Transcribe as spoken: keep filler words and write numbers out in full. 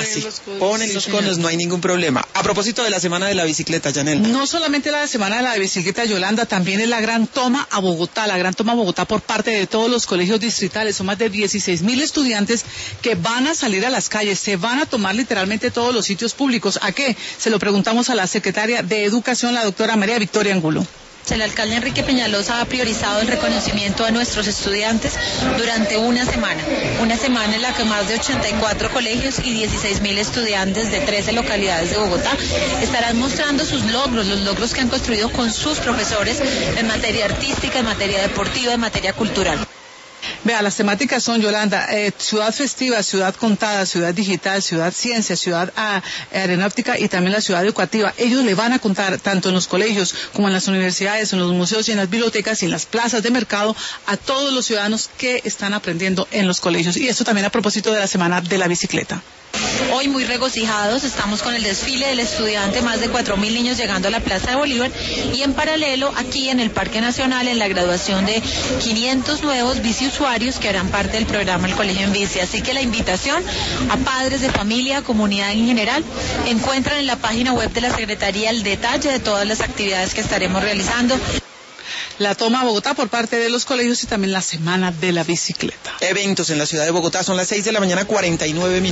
fácil. Los ponen sí, los señor. conos, no hay ningún problema. A propósito de la Semana de la Bicicleta, Yanela. No solamente la Semana de la Bicicleta, Yolanda, también es la Gran Toma a Bogotá, la Gran Toma a Bogotá por parte de todos los colegios distritales. Son más de dieciséis mil estudiantes que van a salir a las calles, se van a tomar literalmente todos los sitios públicos. ¿A qué? Se lo preguntamos a la secretaria de Educación, la doctora María Victoria Angulo. El alcalde Enrique Peñalosa ha priorizado el reconocimiento a nuestros estudiantes durante una semana, una semana en la que más de ochenta y cuatro colegios y dieciséis mil estudiantes de trece localidades de Bogotá estarán mostrando sus logros, los logros que han construido con sus profesores en materia artística, en materia deportiva, en materia cultural. Vea, las temáticas son, Yolanda, eh, ciudad festiva, ciudad contada, ciudad digital, ciudad ciencia, ciudad ah, aeronáutica y también la ciudad educativa. Ellos le van a contar, tanto en los colegios como en las universidades, en los museos y en las bibliotecas y en las plazas de mercado, a todos los ciudadanos que están aprendiendo en los colegios. Y esto también a propósito de la Semana de la Bicicleta. Hoy muy regocijados, estamos con el desfile del estudiante, más de cuatro mil niños llegando a la Plaza de Bolívar y en paralelo aquí en el Parque Nacional en la graduación de quinientos nuevos biciusuarios que harán parte del programa El Colegio en Bici. Así que la invitación a padres de familia, comunidad en general, encuentran en la página web de la Secretaría el detalle de todas las actividades que estaremos realizando. La toma a Bogotá por parte de los colegios y también la Semana de la Bicicleta. Eventos en la ciudad de Bogotá, son las seis de la mañana, cuarenta y nueve minutos.